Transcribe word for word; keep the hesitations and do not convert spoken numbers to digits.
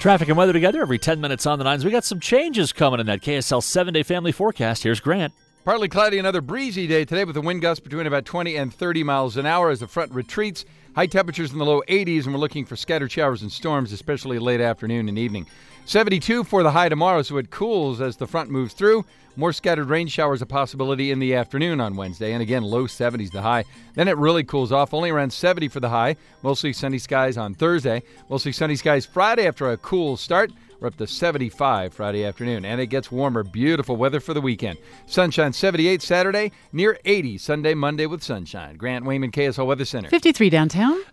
Traffic and weather together every ten minutes on the nines. We got some changes coming in that K S L seven-day family forecast. Here's Grant. Partly cloudy, another breezy day today with a wind gust between about twenty and thirty miles an hour as the front retreats. High temperatures in the low eighties, and we're looking for scattered showers and storms, especially late afternoon and evening. seventy-two for the high tomorrow, so it cools as the front moves through. More scattered rain showers a possibility in the afternoon on Wednesday, and again, low seventies the high. Then it really cools off, only around seventy for the high. Mostly sunny skies on Thursday. Mostly sunny skies Friday after a cool start. We're up to seventy-five Friday afternoon, and it gets warmer. Beautiful weather for the weekend. Sunshine seventy-eight Saturday, near eighty Sunday, Monday with sunshine. Grant Wayman, K S L Weather Center. fifty-three downtown.